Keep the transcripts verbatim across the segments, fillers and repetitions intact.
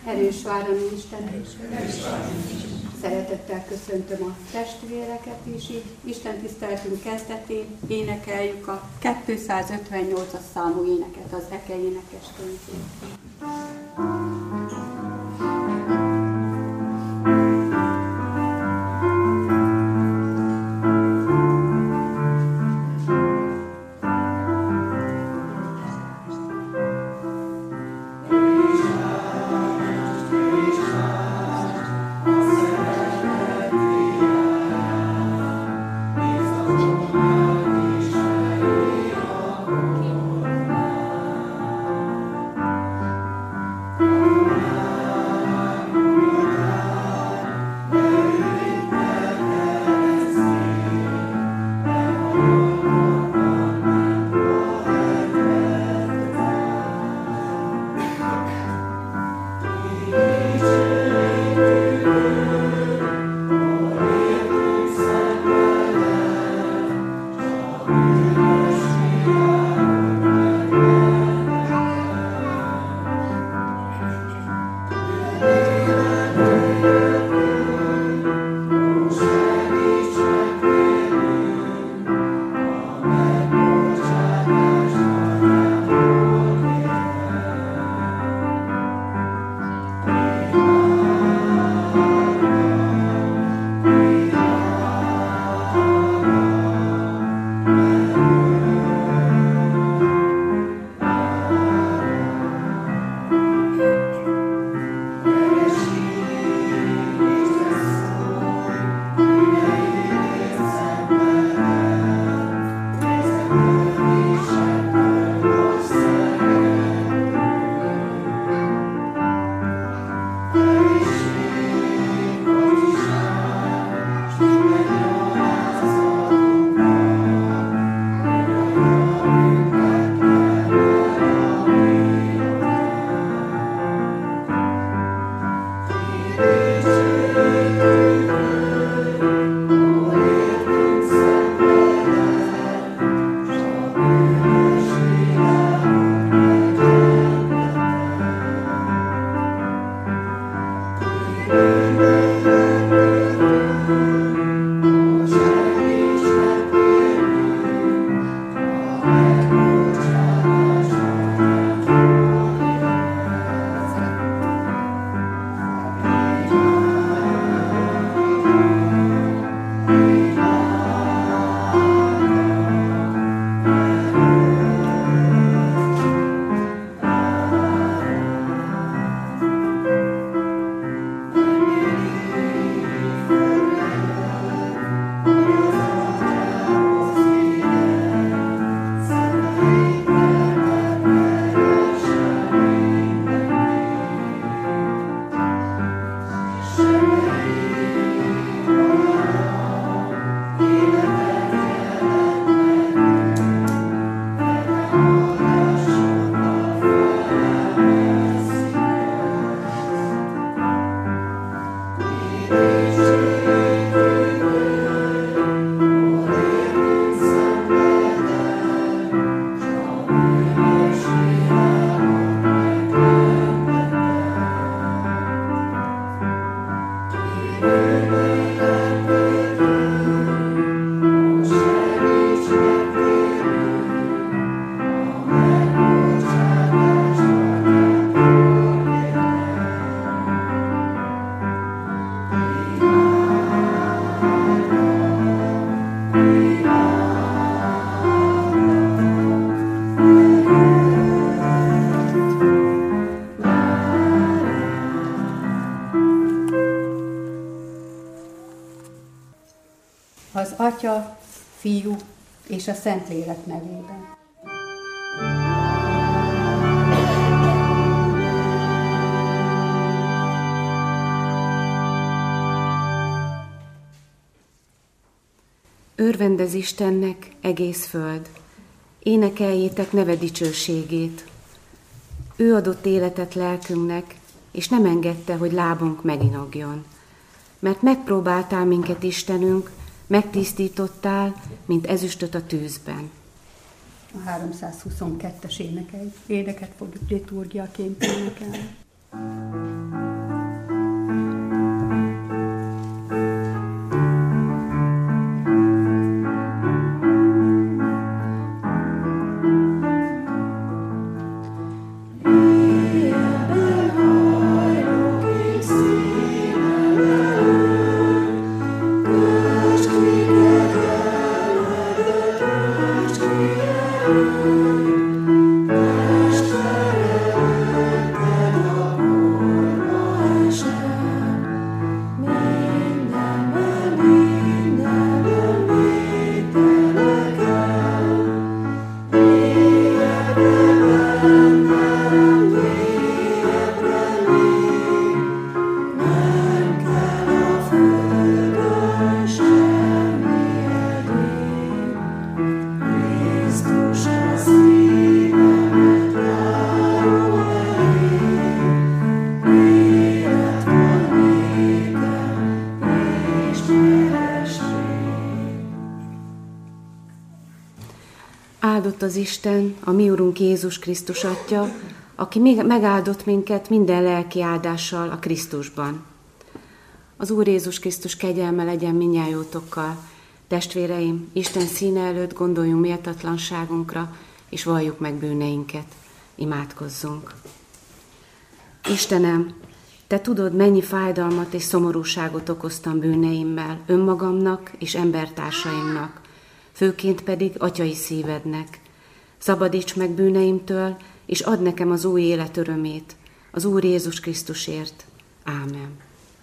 Erős várami Isten, szeretettel köszöntöm a testvéreket is, így Isten tiszteletünk kezdetén énekeljük a kétszázötvennyolcas számú éneket az Eke énekeskönyvén. Az Atya, Fiú és a Szentlélek nevében. Örvendez Istennek egész föld, énekeljétek neve dicsőségét. Ő adott életet lelkünknek, és nem engedte, hogy lábunk meginogjon. Mert megpróbáltál minket, Istenünk, megtisztítottál, mint ezüstöt a tűzben. A háromszázhuszonkettes éneket fogjuk liturgiaként énekelni. Áldott az Isten, a mi Urunk Jézus Krisztus Atya, aki megáldott minket minden lelki áldással a Krisztusban. Az Úr Jézus Krisztus kegyelme legyen mindnyájótokkal. Testvéreim, Isten színe előtt gondoljunk méltatlanságunkra, és valljuk meg bűneinket. Imádkozzunk. Istenem, Te tudod, mennyi fájdalmat és szomorúságot okoztam bűneimmel, önmagamnak és embertársaimnak, főként pedig atyai szívednek. Szabadíts meg bűneimtől, és add nekem az új élet örömét, az Úr Jézus Krisztusért. Ámen.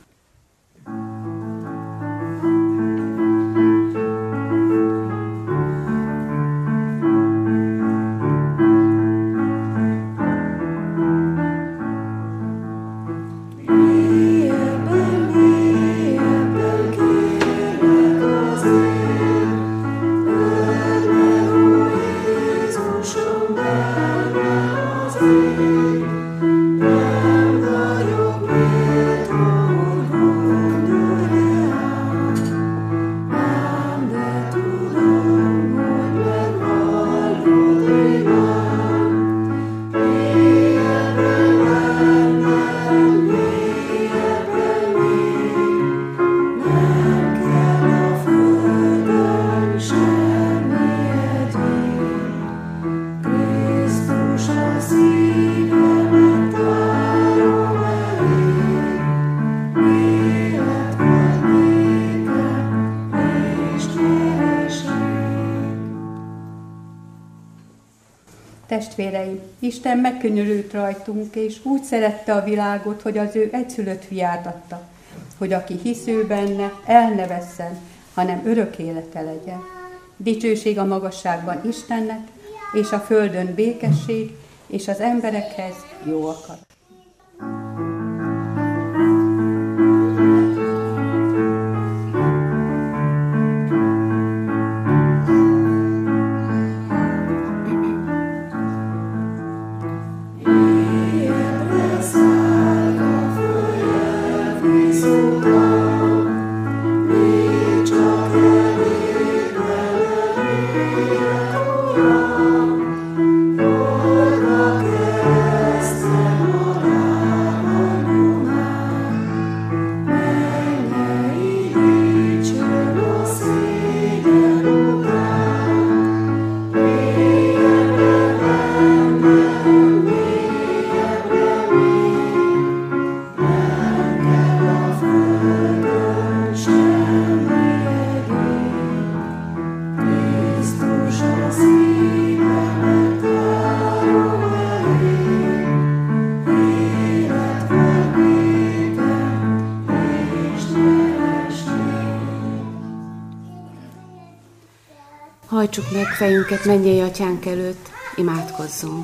Testvéreim, Isten megkönyörült rajtunk, és úgy szerette a világot, hogy az ő egyszülött fiát adta, hogy aki hisz ő benne, el ne vesszen, hanem örök élete legyen. Dicsőség a magasságban Istennek, és a földön békesség, és az emberekhez jó akarat. Hajtsuk meg fejünket mennyei atyánk előtt, imádkozzunk.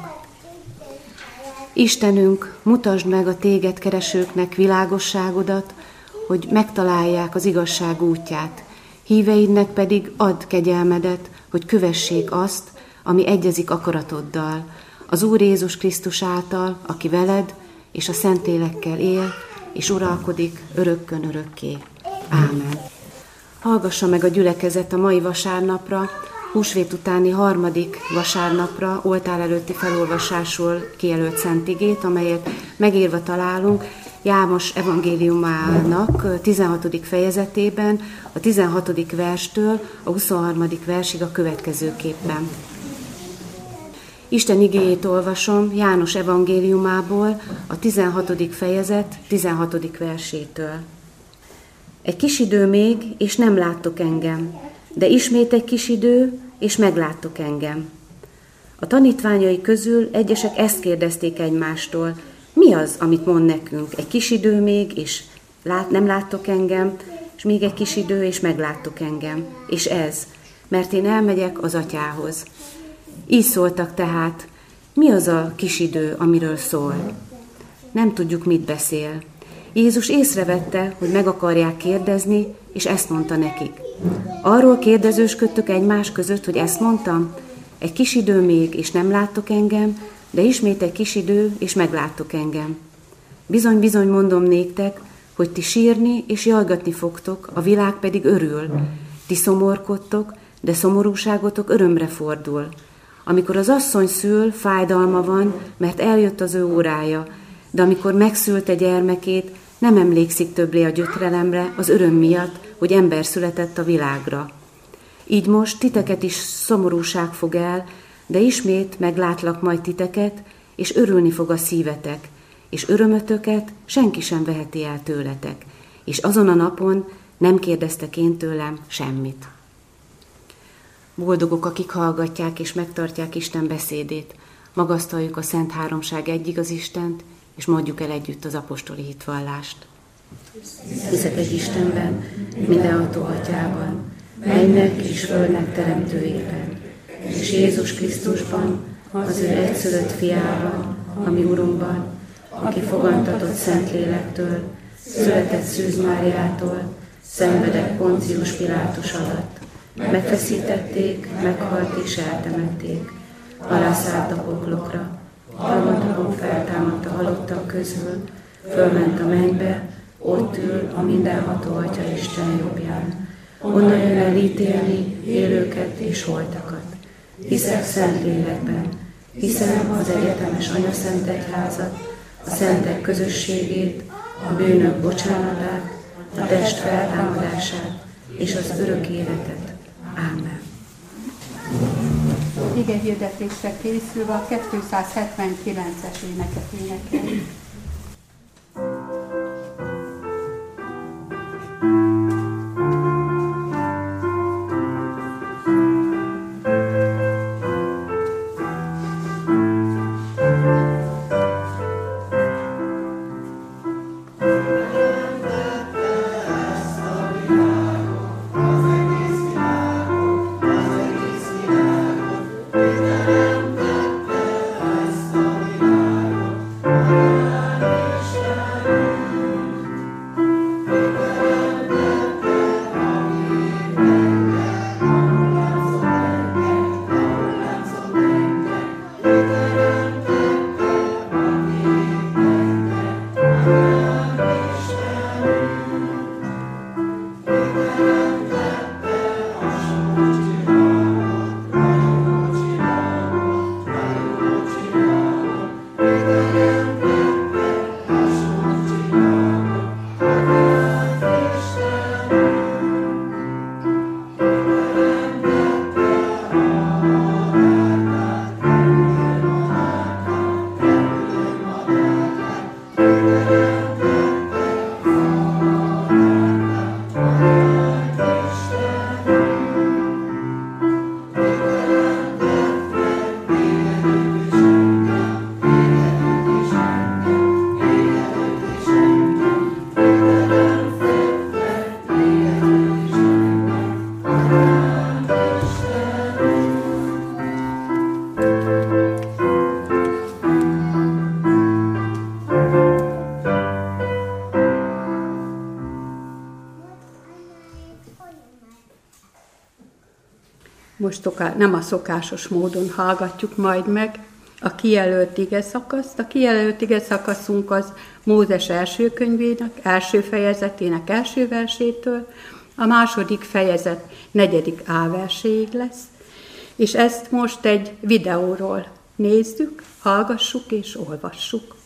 Istenünk, mutasd meg a téged keresőknek világosságodat, hogy megtalálják az igazság útját. Híveidnek pedig add kegyelmedet, hogy kövessék azt, ami egyezik akaratoddal. Az Úr Jézus Krisztus által, aki veled és a Szentlélekkel él, és uralkodik örökkön örökké. Ámen. Hallgassa meg a gyülekezet a mai vasárnapra, húsvét utáni harmadik vasárnapra oltár előtti felolvasásról kijelölt szent igét, amelyet megírva találunk János evangéliumának tizenhatodik fejezetében, a tizenhatodik verstől a huszonharmadik versig a következőképpen. Isten igéjét olvasom János evangéliumából, a tizenhatodik fejezet tizenhatodik versétől. Egy kis idő még, és nem láttok engem, de ismét egy kis idő, és megláttok engem. A tanítványai közül egyesek ezt kérdezték egymástól, mi az, amit mond nekünk? Egy kis idő még, és lát, nem láttok engem, és még egy kis idő, és megláttok engem. És ez, mert én elmegyek az atyához. Így szóltak tehát, mi az a kis idő, amiről szól? Nem tudjuk, mit beszél. Jézus észrevette, hogy meg akarják kérdezni, és ezt mondta nekik. Arról kérdezősködtök egymás között, hogy ezt mondtam? Egy kis idő még, és nem láttok engem, de ismét egy kis idő, és megláttok engem. Bizony-bizony mondom néktek, hogy ti sírni és jajgatni fogtok, a világ pedig örül. Ti szomorkodtok, de szomorúságotok örömre fordul. Amikor az asszony szül, fájdalma van, mert eljött az ő órája, de amikor megszülte gyermekét, nem emlékszik többé a gyötrelemre, az öröm miatt, hogy ember született a világra. Így most titeket is szomorúság fog el, de ismét meglátlak majd titeket, és örülni fog a szívetek, és örömötöket senki sem veheti el tőletek, és azon a napon nem kérdeztek én tőlem semmit. Boldogok, akik hallgatják és megtartják Isten beszédét, magasztaljuk a Szent Háromság egyigaz Istent, és mondjuk el együtt az apostoli hitvallást. Hiszek egy Istenben, mindenható Atyában, mennek és földnek teremtőjében, és Jézus Krisztusban, az ő egyszülött fiában, a mi Urunkban, aki fogantatott Szentlélektől, született Szűz Máriától, szenvedett Poncius Pilátus alatt, megfeszítették, meghalt és eltemették, alászállt a poklokra, harmadnapon feltámadt a halottak közül, fölment a mennybe, ott ül a mindenható Atya Isten jobbján. Onnan jön el ítélni élőket és holtakat. Hiszek Szentlélekben, hiszem az egyetemes anyaszentegyházat, a szentek közösségét, a bűnök bocsánatát, a test feltámadását és az örök életet. Ámen. Ige hirdetésre készülve a kétszázhetvenkilences éneket énekeljük. Most nem a szokásos módon hallgatjuk majd meg a kijelölt ige szakaszt. A kijelölt ige szakaszunk az Mózes első könyvének, első fejezetének első versétől, a második fejezet negyedik A verséig lesz, és ezt most egy videóról nézzük, hallgassuk és olvassuk.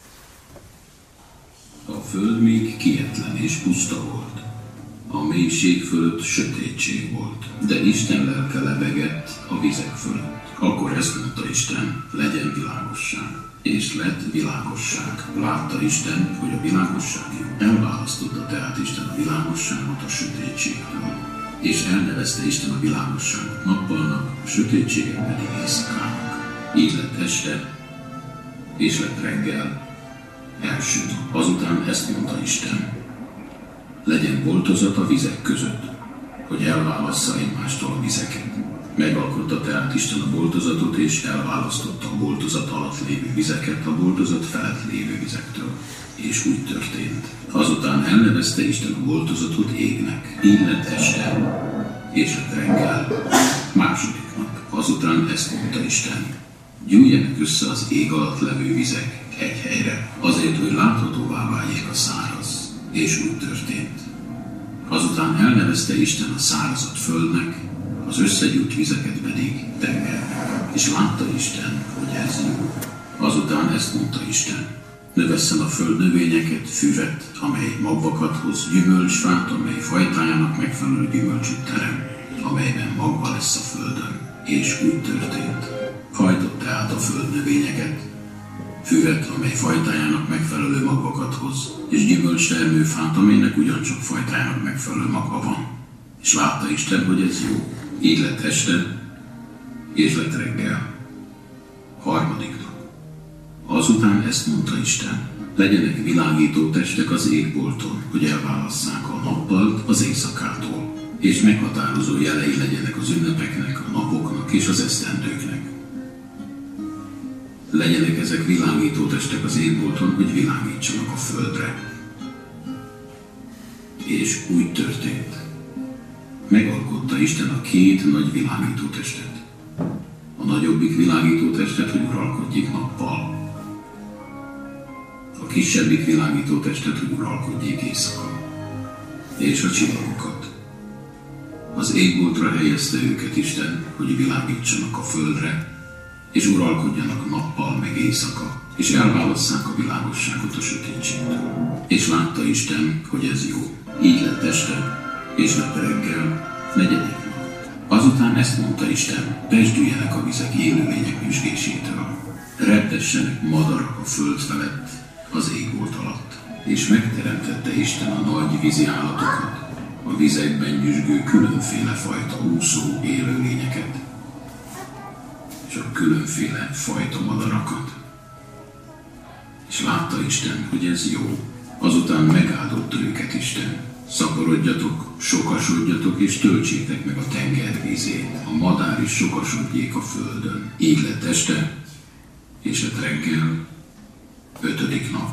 A föld még kietlen és puszta volt. A mélység fölött sötétség volt, de Isten lelke lebegett a vizek fölött. Akkor ezt mondta Isten, legyen világosság. És lett világosság. Látta Isten, hogy a világosság jó. Elválasztotta tehát Isten a világosságot a sötétségtől. És elnevezte Isten a világosságot nappalnak, a sötétséget pedig éjszakának. Így lett este, és lett reggel, első nap. Azután ezt mondta Isten, legyen boltozat a vizek között, hogy elválassza egymástól a vizeket. Megalkotta tehát Isten a boltozatot, és elválasztotta a boltozat alatt lévő vizeket a boltozat felett lévő vizektől. És úgy történt. Azután elnevezte Isten a boltozatot égnek. Így lett este, és lett reggel, második nap. Azután ezt mondta Isten, gyűjjenek össze az ég alatt levő vizek egy helyre, azért, hogy láthatóvá váljék a száraz. És úgy történt. Azután elnevezte Isten a szárazat földnek, a az összegyűlt vizeket pedig tengernek. És látta Isten, hogy ez jó. Azután ezt mondta Isten: növesszen a föld növényeket, füvet, amely magvakat hoz, gyümölcsfát, amely fajtájának megfelelő gyümölcsöt terem, amelyben magva lesz a földön. És úgy történt. Hajtott tehát a föld növényeket, füvet, amely fajtájának megfelelő magvakat hoz, és gyümölcstermő fát, amelynek ugyancsak fajtájának megfelelő magva van. És látta Isten, hogy ez jó. Így lett este, és lett reggel. Harmadik nap. Azután ezt mondta Isten: legyenek világító testek az égbolton, hogy elválasszák a nappalt az éjszakától, és meghatározó jelei legyenek az ünnepeknek, a napoknak és az esztendőknek. Legyenek ezek világító testek az égbolton, hogy világítsanak a földre. És úgy történt. Megalkotta Isten a két nagy világító testet. A nagyobbik világító testet, hogy uralkodjék nappal. A kisebbik világító testet, hogy uralkodjék éjszaka. És a csillagokat. Az égboltra helyezte őket Isten, hogy világítsanak a földre, és uralkodjanak nappal meg éjszaka, és elválasszák a világosságot a sötétségtől. És látta Isten, hogy ez jó. Így lett este, és lett reggel, negyedik nap. Azután ezt mondta Isten: pesdüljenek a vizek élőlények nyüzsgésétől. Repdessenek madarak a föld felett, az égbolt alatt. És megteremtette Isten a nagy vízi állatokat, a vizekben nyüzsgő különféle fajta úszó élőlényeket, és a különféle fajta madarakat. És látta Isten, hogy ez jó. Azután megáldotta őket Isten: szaporodjatok, sokasodjatok, és töltsétek meg a tenger vízét, a madár is sokasodjék a földön. Így lett este, és lett reggel, ötödik nap.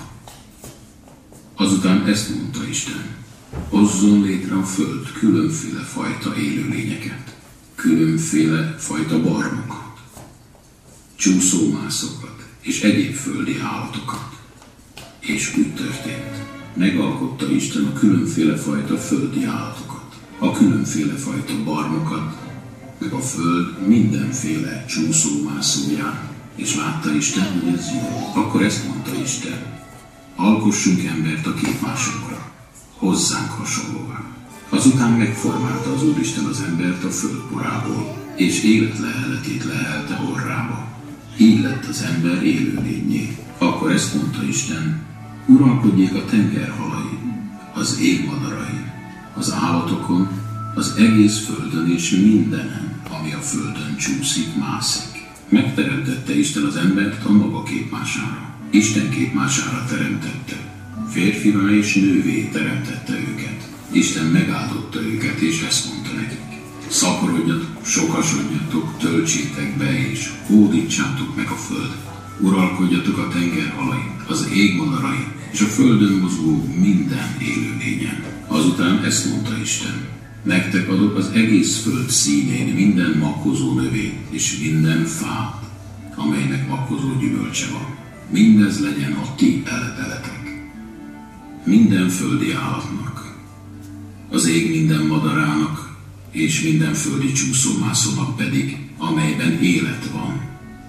Azután ezt mondta Isten: hozzon létre a föld különféle fajta élőlényeket, különféle fajta barmokat, csúszómászokat és egyéb földi állatokat. És úgy történt. Megalkotta Isten a különféle fajta földi állatokat, a különféle fajta barmokat, meg a föld mindenféle csúszómászóját, és látta Isten, hogy ez jó. Akkor ezt mondta Isten: alkossunk embert a képmásunkra, hozzánk hasonlóvá. Azután megformálta az Úristen az embert a földporából, és életleheletét lehelte orrába. Így lett az ember élőlényé. Akkor ezt mondta Isten: uralkodjék a tenger halai, az ég madarai, az állatokon, az egész földön és mindenen, ami a földön csúszik, mászik. Megteremtette Isten az embert a maga képmására. Isten képmására teremtette. Férfivá és nővé teremtette őket. Isten megáldotta őket, és ezt mondta nekik: szaporodjatok, sokasodjatok, töltsétek be, és hódítsátok meg a földet. Uralkodjatok a tenger halain, az ég madarai, és a földön mozgó minden élőlényen. Azután ezt mondta Isten: nektek adok az egész föld színén minden makkozó növényt, és minden fát, amelynek makkozó gyümölcse van. Mindez legyen a ti eledeletek. Minden földi állatnak, az ég minden madarának, és minden földi csúszómászónak pedig, amelyben élet van.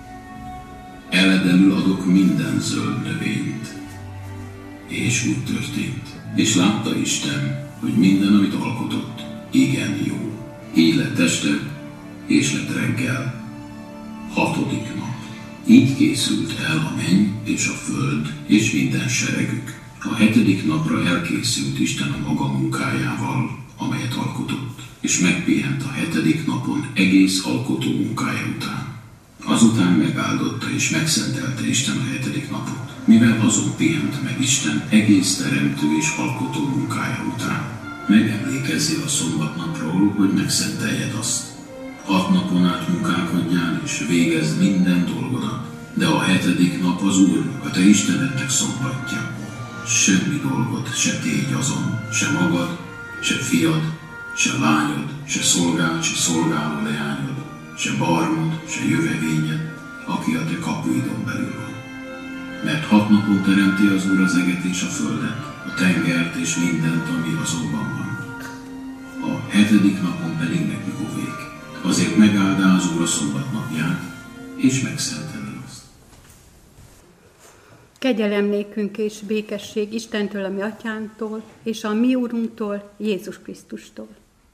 Eledelül adok minden zöld növényt. És úgy történt. És látta Isten, hogy minden, amit alkotott, igen jó. Így lett este, és lett reggel. Hatodik nap. Így készült el a menny és a föld, és minden seregük. A hetedik napra elkészült Isten a maga munkájával, amelyet alkotott, és megpihent a hetedik napon egész alkotó munkája után. Azután megáldotta és megszentelte Isten a hetedik napot, mivel azon pihent meg Isten egész teremtő és alkotó munkája után. Megemlékezzél a szombatnapról, hogy megszenteljed azt. Hat napon át munkálkodjál és végezd minden dolgodat, de a hetedik nap az Úrnak, a te Istenednek szombatja. Semmi dolgot se tégy azon, se magad, se fiad, se lányod, se szolgád, se szolgáló leányod, se barmod, se jövevényed, aki a te kapuidon belül van. Mert hat napon teremti az Úr az eget és a földet, a tengert és mindent, ami azonban van. A hetedik napon pedig megnyugovék. Azért megáldá az Úr a szombat napját, és megszenteli azt. Kegyelem nékünk és békesség Istentől, a mi atyánktól, és a mi Úrunktól, Jézus Krisztustól.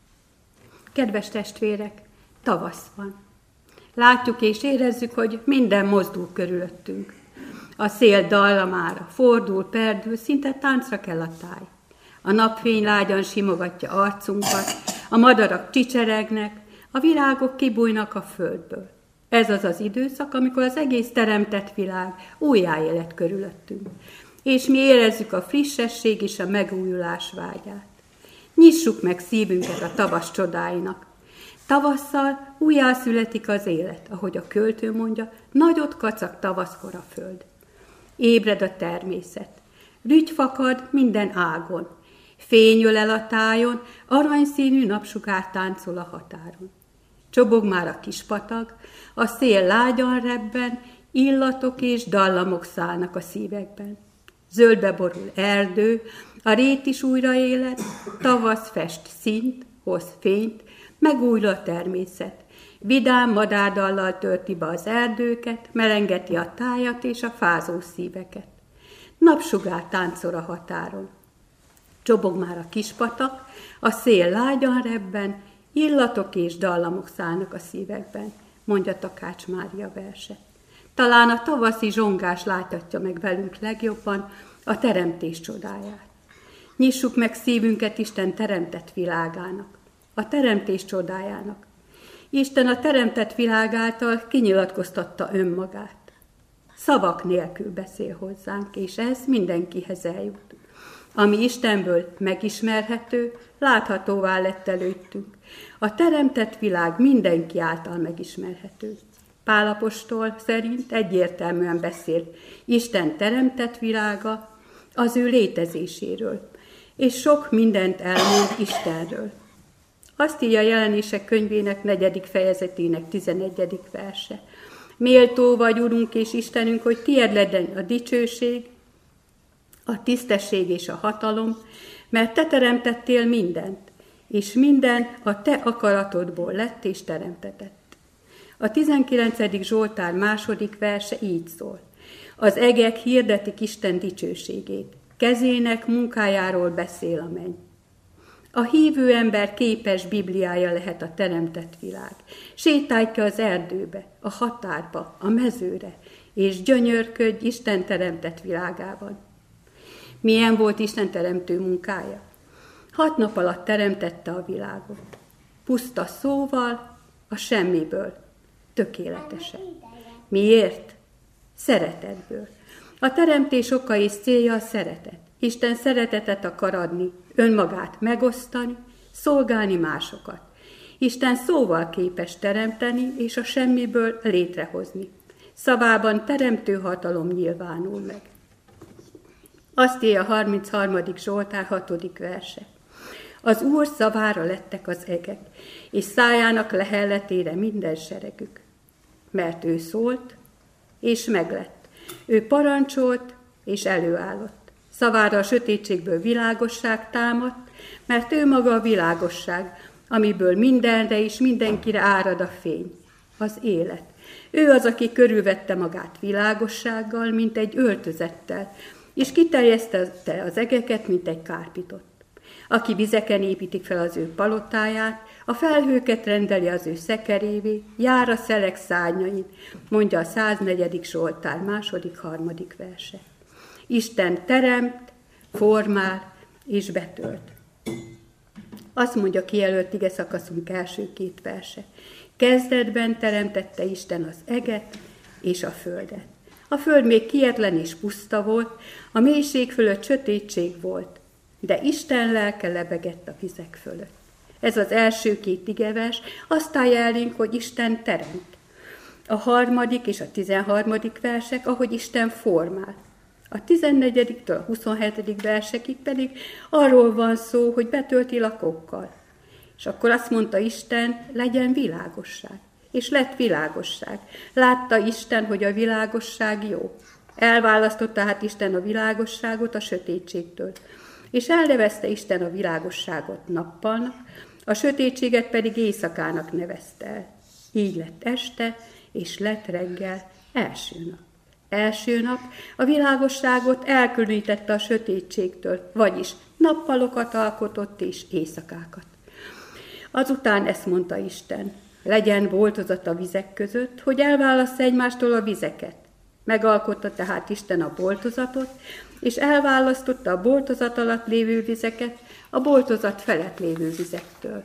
Kedves testvérek, tavasz van. Látjuk és érezzük, hogy minden mozdul körülöttünk. A szél dallamára fordul, perdül, szinte táncra kell a táj. A napfény lágyan simogatja arcunkat, a madarak csicseregnek, a virágok kibújnak a földből. Ez az az időszak, amikor az egész teremtett világ újjáélet körülöttünk, és mi érezzük a frissesség és a megújulás vágyát. Nyissuk meg szívünket a tavasz csodáinak. Tavasszal újjászületik az élet, ahogy a költő mondja, nagyot kacag tavaszkor a föld. Ébred a természet, rügy fakad minden ágon, fény öl el a tájon, aranyszínű napsugár táncol a határon. Csobog már a kis patag, a szél lágyan rebben, illatok és dallamok szállnak a szívekben. Zöldbe borul erdő, a rét is újra élet, tavasz fest színt, hoz fényt, megújul a természet. Vidám madárdallal tölti be az erdőket, melengeti a tájat és a fázó szíveket. Napsugár táncol a határon. Csobog már a kis patak, a szél lágyan rebben, illatok és dallamok szállnak a szívekben, mondja Takács Mária verse. Talán a tavaszi zsongás láthatja meg velünk legjobban a teremtés csodáját. Nyissuk meg szívünket Isten teremtett világának, a teremtés csodájának. Isten a teremtett világ által kinyilatkoztatta önmagát. Szavak nélkül beszél hozzánk, és ez mindenkihez eljut. Ami Istenből megismerhető, láthatóvá lett előttünk. A teremtett világ mindenki által megismerhető. Pál apostol szerint egyértelműen beszél Isten teremtett világa az ő létezéséről, és sok mindent elmond Istenről. Azt írja a Jelenések könyvének negyedik fejezetének tizenegyedik verse. Méltó vagy, Urunk és Istenünk, hogy tiéd legyen a dicsőség, a tisztesség és a hatalom, mert te teremtettél mindent, és minden a te akaratodból lett és teremtetett. A tizenkilencedik Zsoltár második verse így szól. Az egek hirdetik Isten dicsőségét, kezének munkájáról beszél a menny. A hívő ember képes Bibliája lehet a teremtett világ. Sétálja az erdőbe, a határba, a mezőre, és gyönyörködj Isten teremtett világában. Milyen volt Isten teremtő munkája? Hat nap alatt teremtette a világot. Puszta szóval, a semmiből, tökéletesen. Miért? Szeretetből. A teremtés oka és célja a szeretet. Isten szeretetet akar adni, önmagát megosztani, szolgálni másokat. Isten szóval képes teremteni, és a semmiből létrehozni. Szavában teremtő hatalom nyilvánul meg. Azt írja a harmincharmadik Zsoltár hatodik verse. Az Úr szavára lettek az egek, és szájának lehelletére minden seregük. Mert ő szólt, és meglett. Ő parancsolt, és előállott. Szavára a sötétségből világosság támadt, mert ő maga a világosság, amiből mindenre és mindenkire árad a fény, az élet. Ő az, aki körülvette magát világossággal, mint egy öltözettel, és kiterjesztette az egeket, mint egy kárpitot. Aki vizeken építik fel az ő palotáját, a felhőket rendeli az ő szekerévé, jár a szelek szárnyain, mondja a száznegyedik Zsoltár második, harmadik verse. Isten teremt, formál és betölt. Azt mondja kijelölt ige szakaszunk első két verse. Kezdetben teremtette Isten az eget és a földet. A föld még kietlen és puszta volt, a mélység fölött sötétség volt, de Isten lelke lebegett a vizek fölött. Ez az első két igevers azt állja elénk, hogy Isten teremt. A harmadik és a tizenharmadik versek, ahogy Isten formál. A tizennegyediktől a huszonhetedik versekig pedig arról van szó, hogy betölti lakokkal. És akkor azt mondta Isten, legyen világosság. És lett világosság. Látta Isten, hogy a világosság jó. Elválasztotta hát Isten a világosságot a sötétségtől. És elnevezte Isten a világosságot nappalnak, a sötétséget pedig éjszakának nevezte el. Így lett este, és lett reggel, első nap. Első nap a világosságot elkülönítette a sötétségtől, vagyis nappalokat alkotott és éjszakákat. Azután ezt mondta Isten, legyen boltozat a vizek között, hogy elválassza egymástól a vizeket. Megalkotta tehát Isten a boltozatot, és elválasztotta a boltozat alatt lévő vizeket a boltozat felett lévő vizektől.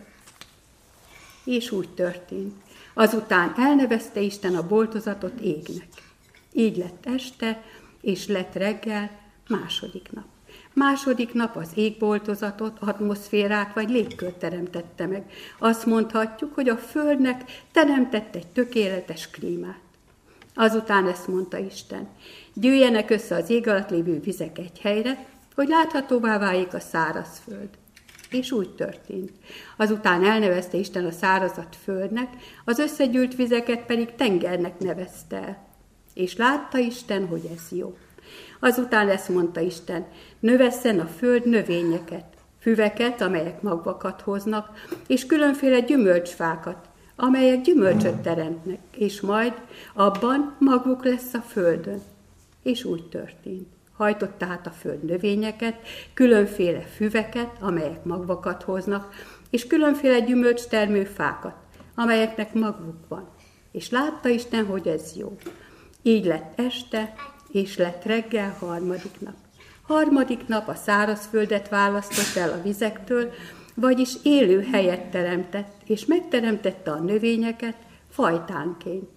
És úgy történt. Azután elnevezte Isten a boltozatot égnek. Így lett este, és lett reggel, második nap. Második nap az égboltozatot, atmoszférát vagy légkört teremtette meg. Azt mondhatjuk, hogy a Földnek teremtett egy tökéletes klímát. Azután ezt mondta Isten, gyűjjenek össze az ég alatt lévő vizek egy helyre, hogy láthatóvá váljék a száraz föld. És úgy történt. Azután elnevezte Isten a szárazat földnek, az összegyűlt vizeket pedig tengernek nevezte el. És látta Isten, hogy ez jó. Azután ezt mondta Isten, növesszen a föld növényeket, füveket, amelyek magvakat hoznak, és különféle gyümölcsfákat, amelyek gyümölcsöt teremtnek, és majd abban magvuk lesz a földön. És úgy történt. Hajtott tehát a föld növényeket, különféle füveket, amelyek magvakat hoznak, és különféle gyümölcstermő fákat, amelyeknek magvuk van. És látta Isten, hogy ez jó. Így lett este, és lett reggel harmadik nap. Harmadik nap a szárazföldet választott el a vizektől, vagyis élő helyet teremtett, és megteremtette a növényeket fajtánként.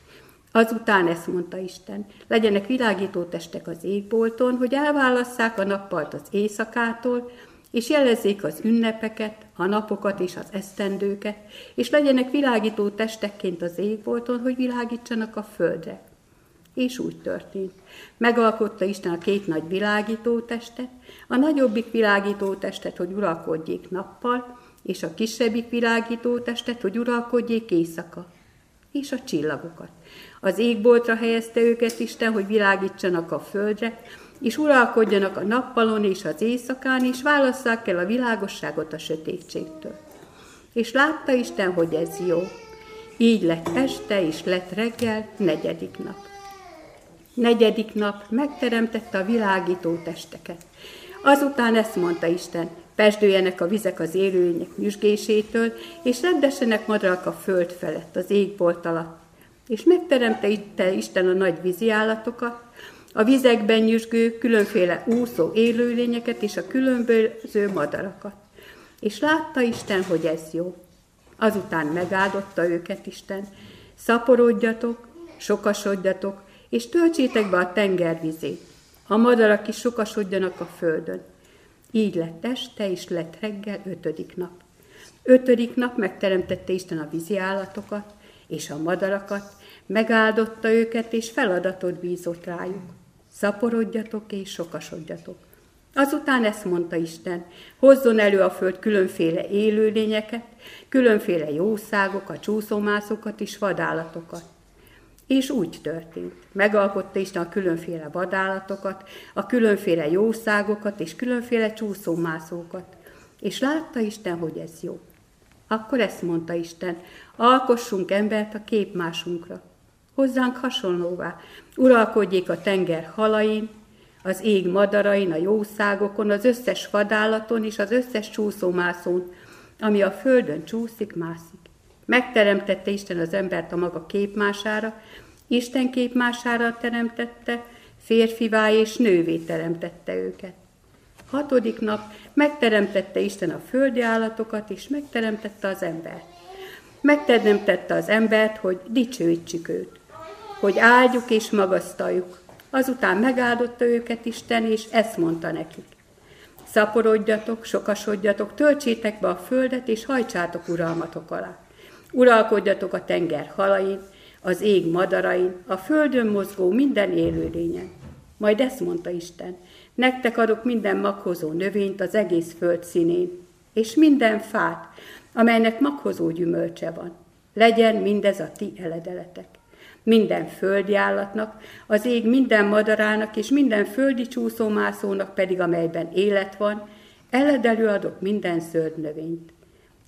Azután ezt mondta Isten, legyenek világító testek az égbolton, hogy elválasszák a nappalt az éjszakától, és jelezzék az ünnepeket, a napokat és az esztendőket, és legyenek világító testekként az égbolton, hogy világítsanak a földre. És úgy történt. Megalkotta Isten a két nagy világító testet, a nagyobbik világító testet, hogy uralkodjék nappal, és a kisebbik világító testet, hogy uralkodjék éjszaka, és a csillagokat. Az égboltra helyezte őket Isten, hogy világítsanak a földre, és uralkodjanak a nappalon és az éjszakán, és válasszák el a világosságot a sötétségtől. És látta Isten, hogy ez jó. Így lett este, és lett reggel, negyedik nap. Negyedik nap megteremtette a világító testeket. Azután ezt mondta Isten, pesdőjenek a vizek az élőlények nyüzsgésétől, és rendessenek madarak a föld felett, az égbolt alatt. És megteremtette Isten a nagy vízi állatokat, a vizekben nyüzsgő különféle úszó élőlényeket és a különböző madarakat. És látta Isten, hogy ez jó. Azután megáldotta őket Isten, szaporodjatok, sokasodjatok, és töltsétek be a tenger vizét. A madarak is sokasodjanak a földön. Így lett este, és lett reggel, ötödik nap. Ötödik nap megteremtette Isten a vízi állatokat, és a madarakat, megáldotta őket, és feladatot bízott rájuk. Szaporodjatok, és sokasodjatok. Azután ezt mondta Isten, hozzon elő a föld különféle élőlényeket, különféle jószágokat, csúszómászokat és vadállatokat. És úgy történt. Megalkotta Isten a különféle vadállatokat, a különféle jószágokat és különféle csúszómászókat. És látta Isten, hogy ez jó. Akkor ezt mondta Isten, alkossunk embert a képmásunkra. Hozzánk hasonlóvá, uralkodjék a tenger halain, az ég madarain, a jószágokon, az összes vadállaton és az összes csúszómászón, ami a földön csúszik, mászik. Megteremtette Isten az embert a maga képmására, Isten képmására teremtette, férfivá és nővé teremtette őket. Hatodik nap megteremtette Isten a földi állatokat, és megteremtette az embert. Megteremtette az embert, hogy dicsőítsük őt, hogy áldjuk és magasztaljuk. Azután megáldotta őket Isten, és ezt mondta nekik. Szaporodjatok, sokasodjatok, töltsétek be a földet, és hajtsátok uralmatok alá. Uralkodjatok a tenger halain, az ég madarain, a földön mozgó minden élőlényen. Majd ezt mondta Isten, nektek adok minden maghozó növényt az egész föld színén, és minden fát, amelynek maghozó gyümölcse van. Legyen mindez a ti eledeletek. Minden földi állatnak, az ég minden madarának és minden földi csúszómászónak pedig, amelyben élet van, eledelő adok minden zöld növényt.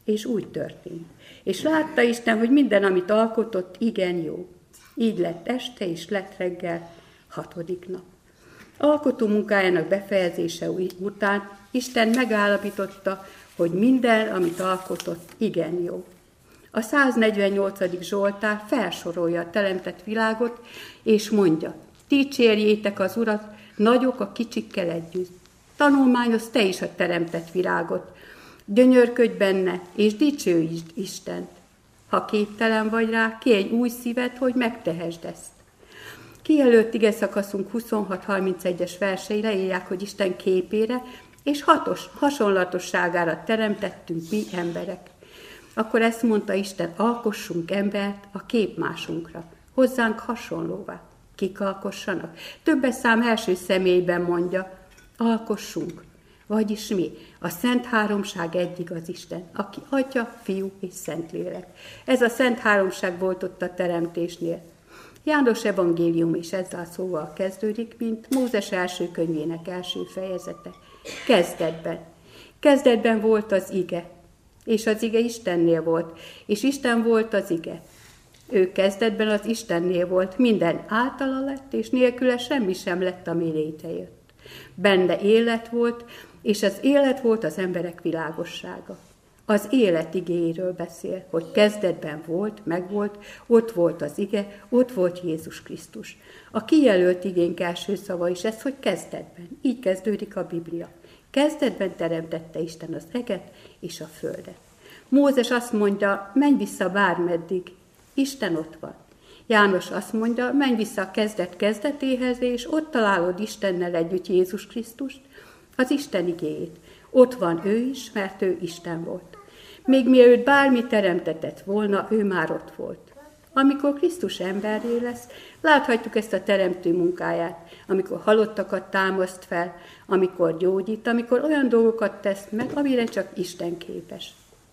És úgy történt. És látta Isten, hogy minden, amit alkotott, igen jó. Így lett este, és lett reggel, hatodik nap. Alkotó munkájának befejezése után Isten megállapította, hogy minden, amit alkotott, igen jó. A száznegyvennyolcadik Zsoltár felsorolja a teremtett világot, és mondja, dicsérjétek az Urat, nagyok a kicsikkel együtt. Tanulmányozz te is a teremtett világot, gyönyörködj benne, és dicsőítsd Istent. Ha képtelen vagy rá, kérj új szívet, hogy megtehesd ezt. Kijelölt ige szakaszunk huszonhat harmincegyes versei leírják, hogy Isten képére és hatos, hasonlatosságára teremtettünk mi emberek. Akkor ezt mondta Isten, alkossunk embert a képmásunkra, hozzánk hasonlóvá. Kik alkossanak? Többes szám első személyben mondja, alkossunk. Vagyis mi? A Szent Háromság egyig az Isten, aki Atya, Fiú és Szentlélek. Ez a Szent Háromság volt ott a teremtésnél. János evangélium is ezzel szóval kezdődik, mint Mózes első könyvének első fejezete. Kezdetben. Kezdetben volt az ige, és az ige Istennél volt, és Isten volt az ige. Ő kezdetben az Istennél volt, minden általa lett, és nélküle semmi sem lett, ami létrejött. Benne élet volt, és az élet volt az emberek világossága. Az élet igéjéről beszél, hogy kezdetben volt, megvolt, ott volt az ige, ott volt Jézus Krisztus. A kijelölt igénk első szava is ez, hogy kezdetben. Így kezdődik a Biblia. Kezdetben teremtette Isten az eget és a földet. Mózes azt mondja, menj vissza bármeddig, Isten ott van. János azt mondja, menj vissza a kezdet kezdetéhez, és ott találod Istennel együtt Jézus Krisztust, az Isten igéjét. Ott van ő is, mert ő Isten volt. Még mielőtt bármi teremtetett volna, ő már ott volt. Amikor Krisztus emberré lesz, láthatjuk ezt a teremtő munkáját, amikor halottakat támaszt fel, amikor gyógyít, amikor olyan dolgokat tesz meg, amire csak Isten képes.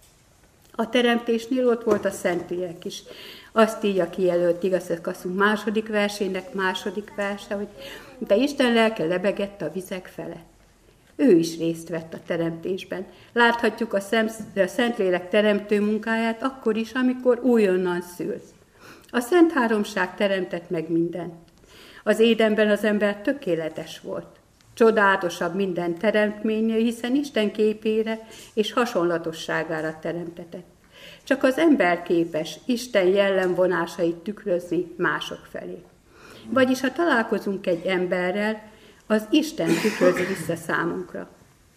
A teremtésnél ott volt a Szentlélek is. Azt írja kijelölt igazszakaszunk második versének második verse, hogy de Isten lelke lebegett a vizek felett. Ő is részt vett a teremtésben. Láthatjuk a, szem, a Szentlélek teremtő munkáját akkor is, amikor újonnan szülsz. A Szent Háromság teremtett meg mindent. Az édenben az ember tökéletes volt. Csodálatosabb minden teremtménynél, hiszen Isten képére és hasonlatosságára teremtetett. Csak az ember képes Isten jellemvonásait tükrözni mások felé. Vagyis ha találkozunk egy emberrel, az Isten tükrözi vissza számunkra.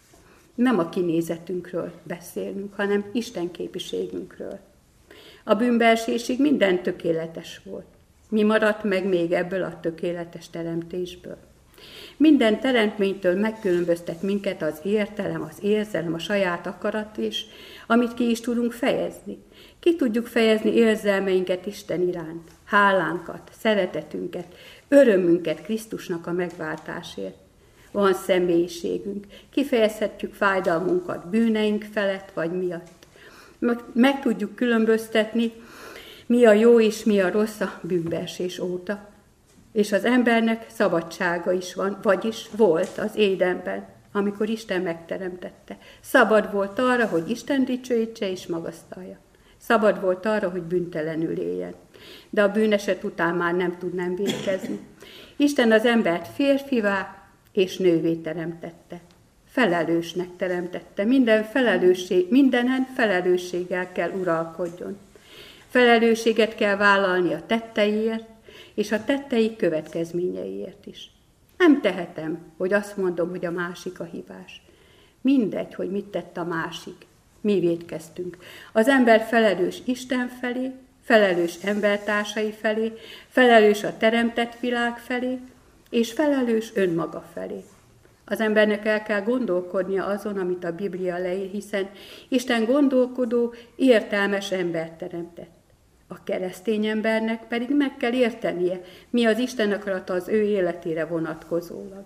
Nem a kinézetünkről beszélünk, hanem Isten képiségünkről. A bűnbeesésig minden tökéletes volt. Mi maradt meg még ebből a tökéletes teremtésből? Minden teremtménytől megkülönböztet minket az értelem, az érzelem, a saját akarat is, amit ki is tudunk fejezni. Ki tudjuk fejezni érzelmeinket Isten iránt, hálánkat, szeretetünket, örömünket Krisztusnak a megváltásért. Van személyiségünk, kifejezhetjük fájdalmunkat bűneink felett vagy miatt. Meg, meg tudjuk különböztetni, mi a jó és mi a rossz a bűnbeesés óta. És az embernek szabadsága is van, vagyis volt az édenben, amikor Isten megteremtette. Szabad volt arra, hogy Isten dicsőítse és magasztalja. Szabad volt arra, hogy bűntelenül éljen. De a bűneset után már nem tud nem vétkezni. Isten az embert férfivá és nővé teremtette. Felelősnek teremtette. Minden felelősség, mindenen felelősséggel kell uralkodjon. Felelősséget kell vállalni a tetteiért, és a tettei következményeiért is. Nem tehetem, hogy azt mondom, hogy a másik a hibás. Mindegy, hogy mit tett a másik. Mi vétkeztünk. Az ember felelős Isten felé, felelős embertársai felé, felelős a teremtett világ felé, és felelős önmaga felé. Az embernek el kell gondolkodnia azon, amit a Biblia leír, hiszen Isten gondolkodó, értelmes embert teremtett. A keresztény embernek pedig meg kell értenie, mi az Isten akarata az ő életére vonatkozólag.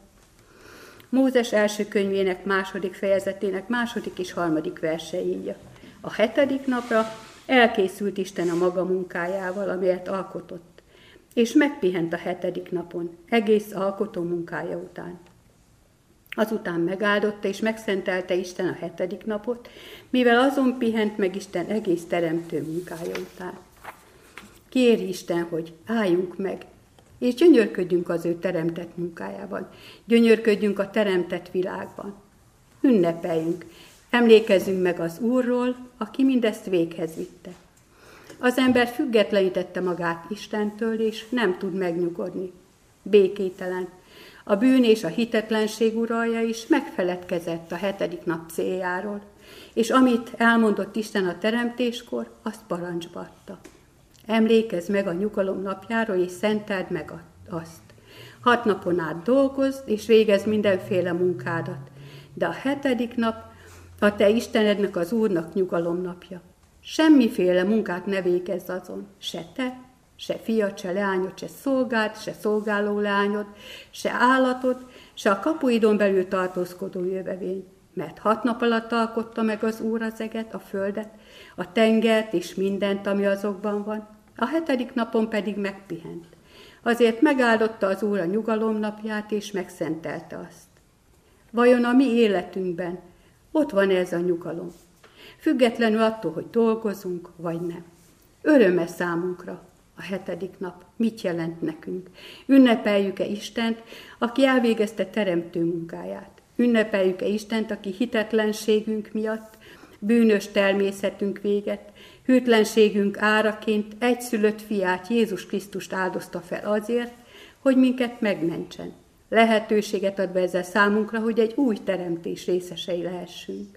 Mózes első könyvének második fejezetének második és harmadik verse írja. A hetedik napra elkészült Isten a maga munkájával, amelyet alkotott, és megpihent a hetedik napon, egész alkotó munkája után. Azután megáldotta és megszentelte Isten a hetedik napot, mivel azon pihent meg Isten egész teremtő munkája után. Kéri Isten, hogy álljunk meg, és gyönyörködjünk az ő teremtett munkájában, gyönyörködjünk a teremtett világban. Ünnepeljünk, emlékezzünk meg az Úrról, aki mindezt véghez vitte. Az ember függetlenítette magát Istentől, és nem tud megnyugodni. Békételen. A bűn és a hitetlenség uralja is megfeledkezett a hetedik nap céljáról, és amit elmondott Isten a teremtéskor, azt parancsba adta. Emlékezz meg a nyugalom napjáról, és szenteld meg azt. Hat napon át dolgozd, és végezd mindenféle munkádat, de a hetedik nap a te Istenednek, az Úrnak nyugalom napja. Semmiféle munkát ne végezz azon, se te, se fiad, se leányod, se szolgád, se szolgáló leányod, se állatod, se a kapuidon belül tartózkodó jövevény. Mert hat nap alatt alkotta meg az Úr az eget, a földet, a tengert és mindent, ami azokban van, a hetedik napon pedig megpihent. Azért megáldotta az Úr a nyugalom napját, és megszentelte azt. Vajon a mi életünkben ott van ez a nyugalom? Függetlenül attól, hogy dolgozunk, vagy nem. Öröme számunkra a hetedik nap. Mit jelent nekünk? Ünnepeljük-e Istent, aki elvégezte teremtő munkáját? Ünnepeljük-e Istent, aki hitetlenségünk miatt, bűnös természetünk véget, hűtlenségünk áraként egyszülött fiát, Jézus Krisztust áldozta fel azért, hogy minket megmentsen. Lehetőséget ad be ezzel számunkra, hogy egy új teremtés részesei lehessünk.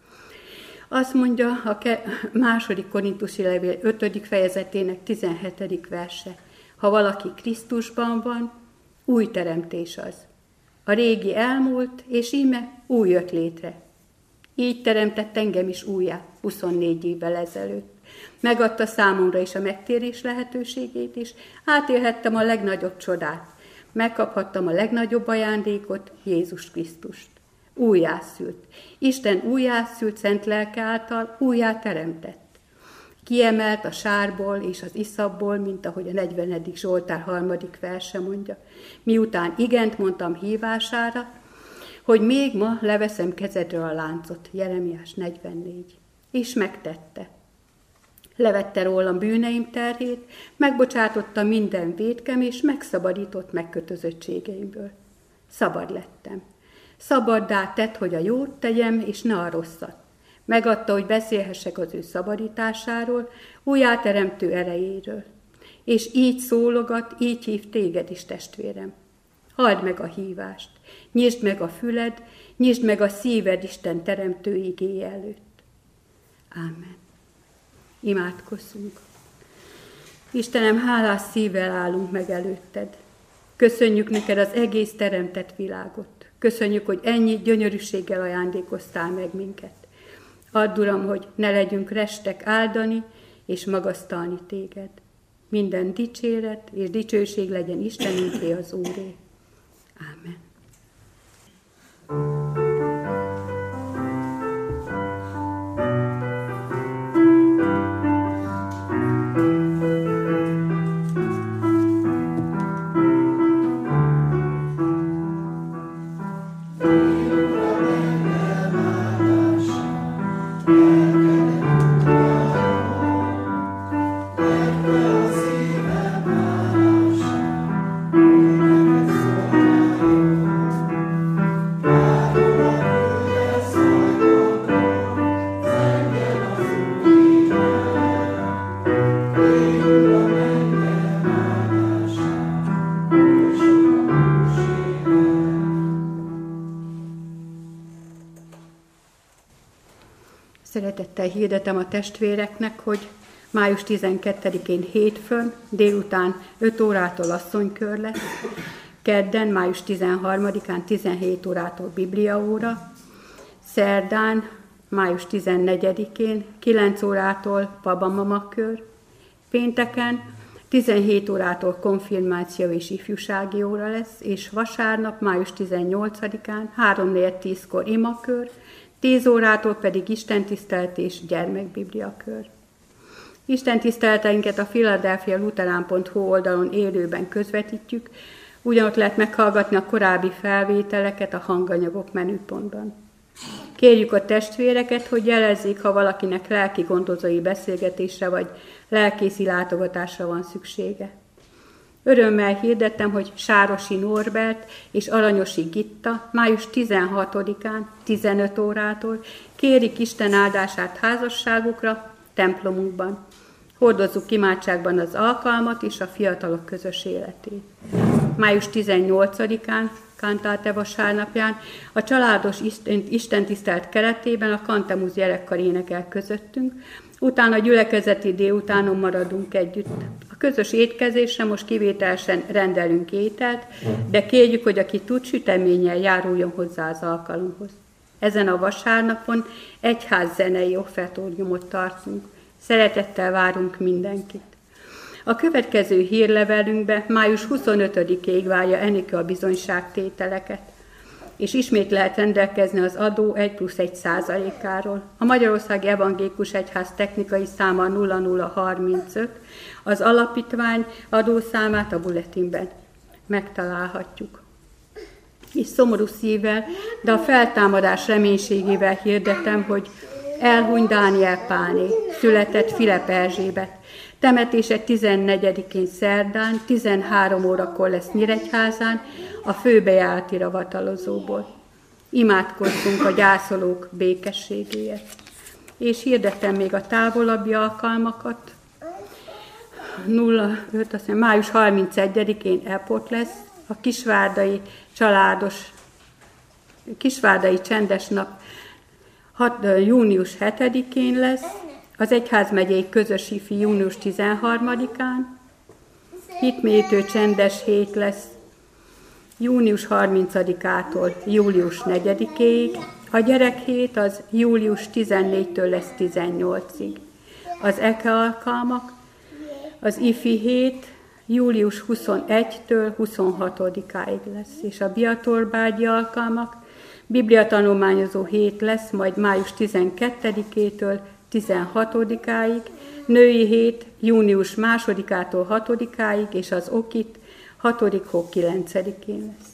Azt mondja a második Korintusi levél ötödik fejezetének tizenhetedik verse. Ha valaki Krisztusban van, új teremtés az. A régi elmúlt, és íme új jött létre. Így teremtett engem is újjá huszonnégy évvel ezelőtt. Megadta számomra is a megtérés lehetőségét is, átélhettem a legnagyobb csodát. Megkaphattam a legnagyobb ajándékot, Jézus Krisztust. Újjászült. Isten újjászült szent lelke által újjá teremtett. Kiemelt a sárból és az iszapból, mint ahogy a negyvenedik Zsoltár harmadik verse mondja. Miután igent mondtam hívására, hogy még ma leveszem kezedről a láncot, Jeremiás negyvennégy. És megtette. Levette rólam bűneim terhét, megbocsátotta minden vétkem, és megszabadított megkötözöttségeimből. Szabad lettem. Szabaddá tett, hogy a jót tegyem, és ne a rosszat. Megadta, hogy beszélhessek az ő szabadításáról, újjáteremtő erejéről. És így szólogat, így hív téged is, testvérem. Halld meg a hívást, nyisd meg a füled, nyisd meg a szíved Isten teremtő igéje előtt. Ámen. Imádkozzunk. Istenem, hálás szívvel állunk meg előtted. Köszönjük neked az egész teremtett világot. Köszönjük, hogy ennyi gyönyörűséggel ajándékoztál meg minket. Add, Uram, hogy ne legyünk restek áldani és magasztalni téged. Minden dicséret és dicsőség legyen Istenünké, az Úré. Ámen. Szeretettel hirdetem a testvéreknek, hogy május tizenkettedikén hétfőn délután öt órától asszonykör lesz, kedden május tizenharmadikán tizenhét órától bibliaóra, szerdán május tizennegyedikén kilenc órától babamamakör, pénteken tizenhét órától konfirmáció és ifjúsági óra lesz, és vasárnap május tizennyolcadikán három negyven tízkor imakör, tíz órától pedig istentisztelet és gyermekbibliakör. Istentiszteleteinket a philadelphia lutheran pont hu oldalon élőben közvetítjük, Ugyanott lehet meghallgatni a korábbi felvételeket a hanganyagok menüpontban. Kérjük a testvéreket, hogy jelezzék, ha valakinek lelki gondozói beszélgetésre vagy lelkészi látogatásra van szüksége. Örömmel hirdettem, hogy Sárosi Norbert és Aranyosi Gitta május tizenhatodikán tizenöt órától kérik Isten áldását házasságukra templomunkban. Hordozzuk imádságban az alkalmat és a fiatalok közös életét. május tizennyolcadikán, Kantáte vasárnapján a családos istentisztelt keretében a Kantemus gyerekkar énekel közöttünk, utána a gyülekezeti délutánon maradunk együtt. A közös étkezésre most kivételesen rendelünk ételt, de kérjük, hogy aki tud, süteménnyel járuljon hozzá az alkalomhoz. Ezen a vasárnapon egyház zenei offertóriumot tartunk. Szeretettel várunk mindenkit. A következő hírlevelünkbe május huszonötödikéig várja Enikő a bizonyságtételeket, és ismét lehet rendelkezni az adó egy plusz egy százalékáról. A Magyarországi Evangélikus Egyház technikai száma nulla nulla harmincöt, az alapítvány adószámát a bulletinben megtalálhatjuk. És szomorú szívvel, de a feltámadás reménységével hirdetem, hogy elhunyt Dániel Pálné, született Filep Erzsébet. Temetése tizennegyedikén szerdán, tizenhárom órakor lesz Nyíregyházán, a főbejárati ravatalozóból. Imádkozzunk a gyászolók békességéért. És hirdettem még a távolabbi alkalmakat. nulla öt, azt mondja, május harmincegyedikén Epot lesz, a kisvárdai családos, kisvárdai csendes nap hat, június hetedikén lesz, az egyházmegyei közös ifi június tizenharmadikán, hitmélyítő csendes hét lesz június harmincadikától július negyedikéig, a gyerekhét az július tizennégytől lesz tizennyolcig. Az eke alkalmak, az ifi hét július huszonegytől huszonhatodikáig lesz, és a biatorbágyi alkalmak, bibliatanulmányozó hét lesz, majd május tizenkettedikétől tizenhatodikáig, női hét június másodikától hatodikáig, és az okit hatodik hó kilencedikén lesz.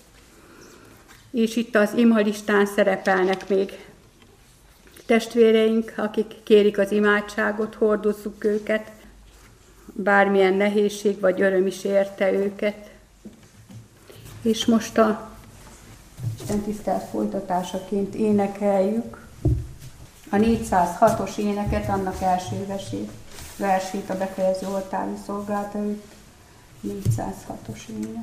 És itt az imalistán szerepelnek még testvéreink, akik kérik az imádságot, hordozzuk őket, bármilyen nehézség vagy öröm is érte őket. És most a Isten tisztelt folytatásaként énekeljük a négyszázhatos éneket, annak első versét, versét a befejező oltári szolgálata előtt. négyszázhatos ének.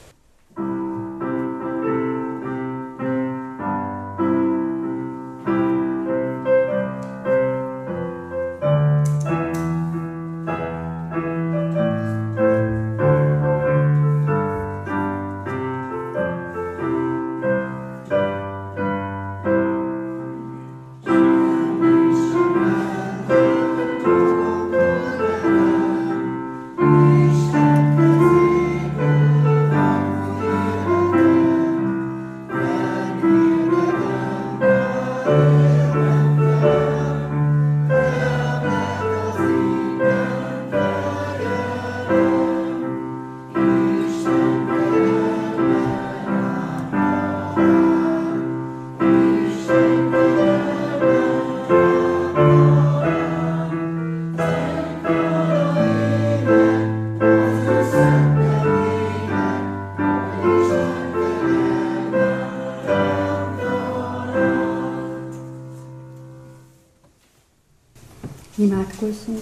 Imádkozzunk.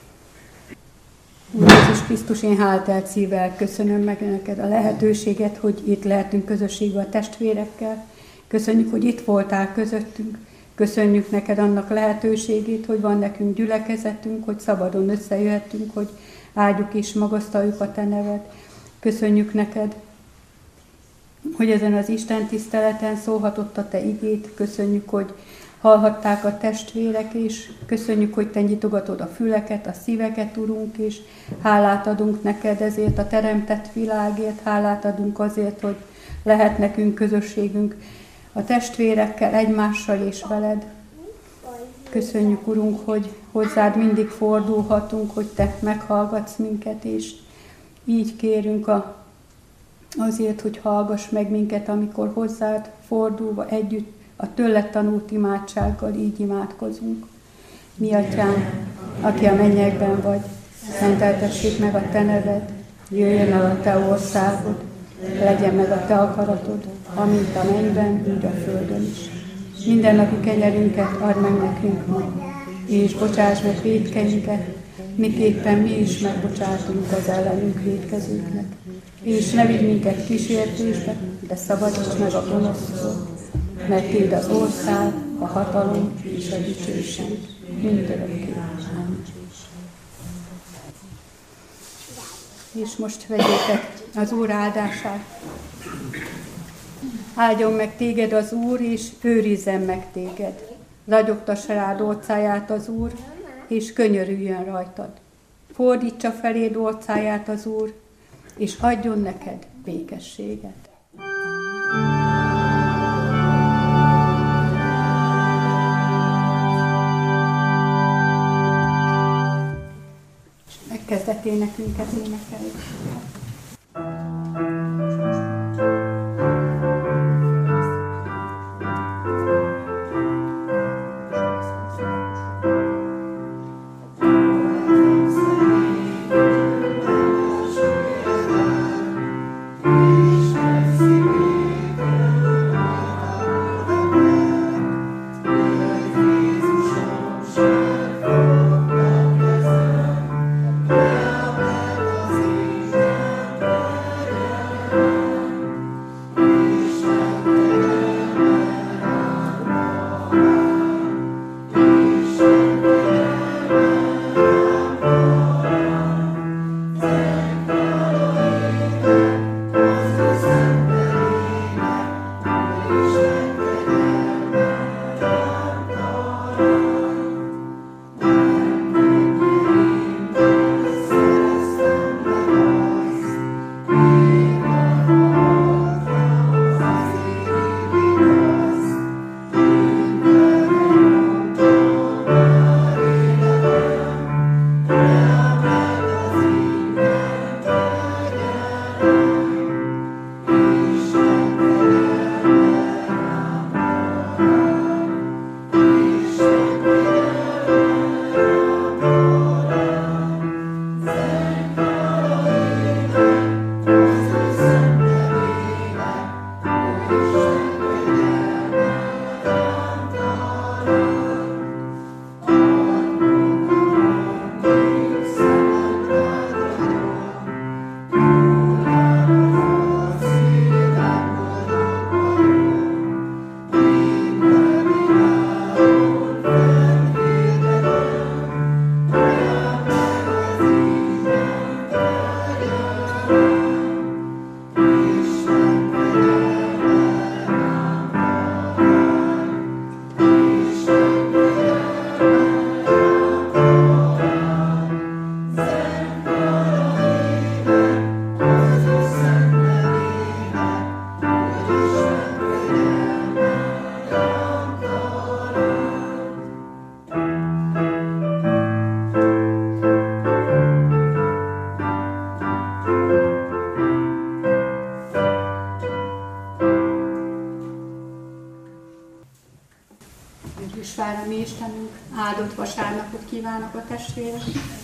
Úr Jézus Krisztus, én hálátelt szívvel köszönöm meg neked a lehetőséget, hogy itt lehetünk közösségben a testvérekkel. Köszönjük, hogy itt voltál közöttünk. Köszönjük neked annak lehetőségét, hogy van nekünk gyülekezetünk, hogy szabadon összejöhetünk, hogy áldjuk és magasztaljuk a te neved. Köszönjük neked, hogy ezen az Isten tiszteleten szólhatott a te igét. Köszönjük, hogy hallhatták a testvérek, és köszönjük, hogy te nyitogatod a füleket, a szíveket, Urunk, és hálát adunk neked ezért a teremtett világért, hálát adunk azért, hogy lehet nekünk közösségünk a testvérekkel, egymással és veled. Köszönjük, Urunk, hogy hozzád mindig fordulhatunk, hogy te meghallgatsz minket, és így kérünk a azért, hogy hallgass meg minket, amikor hozzád fordulva együtt a tőled tanult imádsággal így imádkozunk. Mi atyánk, aki a mennyekben vagy, szenteltessék meg a te neved, jöjjön el a te országod, legyen meg a te akaratod, amint a mennyben, úgy a földön is. Mindennapi kenyerünket add meg nekünk ma, és bocsáss meg vétkeinket, miképpen mi is megbocsátunk az ellenünk vétkezőknek. És ne vigy minket kísértésbe, de szabadíts meg a gonosztól, mert tiéd az ország, a hatalom és a dicsőség mindörökké. Amen. És most vegyétek az Úr áldását. Áldjon meg téged az Úr, és őrizzen meg téged. Ragyogtassa rád orcáját az Úr, és könyörüljön rajtad. Fordítsa feléd orcáját az Úr, és adjon neked békességet. És megkezdett énekünket énekeljük. Istenünk, áldott vasárnapot kívánok a testvérek!